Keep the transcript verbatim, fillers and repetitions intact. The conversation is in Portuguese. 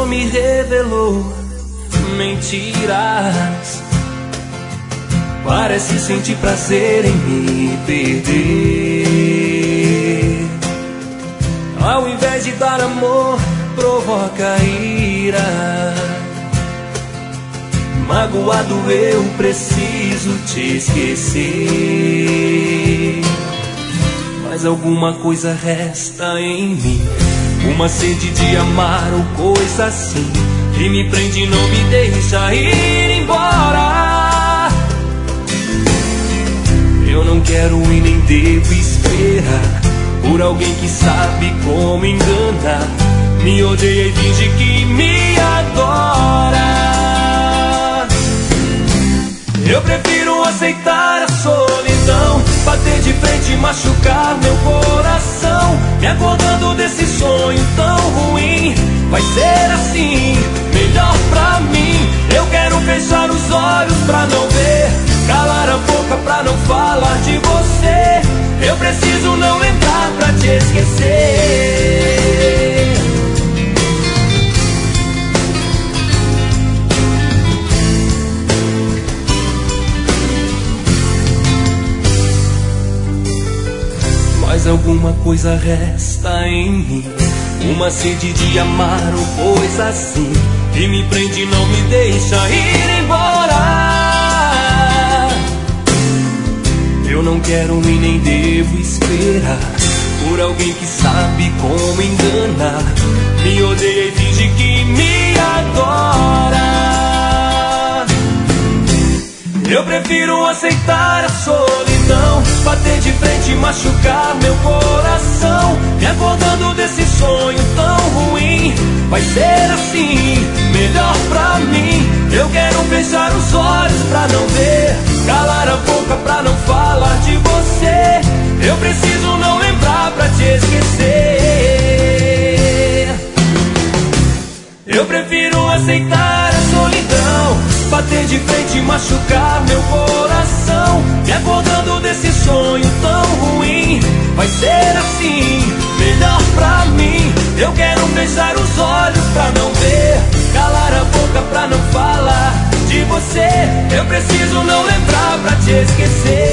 me revelou mentiras. Parece sentir prazer em me perder. Ao invés de dar amor, provoca ira. Magoado eu preciso te esquecer. Mas alguma coisa resta em mim, uma sede de amar ou coisa assim, que me prende e não me deixa ir embora. Eu não quero e nem devo esperar por alguém que sabe como enganar, me odeia e finge que me adora. Eu prefiro aceitar a solidão, bater de frente e machucar meu coração, me acordando desse sonho tão ruim. Vai ser assim, melhor pra mim. Eu quero fechar os olhos pra não ver, calar a boca pra não falar de você. Eu preciso não lembrar pra te esquecer. Mas alguma coisa resta em mim, uma sede de amar ou coisa assim, que me prende e não me deixa ir embora. Eu não quero e nem devo esperar por alguém que sabe como enganar, me odeia e finge que me adora. Eu prefiro aceitar a solidão, bater de frente e machucar meu coração, me acordando desse sonho tão ruim. Vai ser assim, melhor pra mim. Eu quero fechar os olhos pra não ver, calar a boca pra não falar de você. Eu preciso não lembrar pra te esquecer. Eu prefiro aceitar a solidão, bater de frente e machucar meu coração, me acordando desse sonho tão ruim. Vai ser assim, melhor pra mim. Eu quero fechar os olhos pra não ver, calar a boca pra não falar de você. Eu preciso não lembrar pra te esquecer.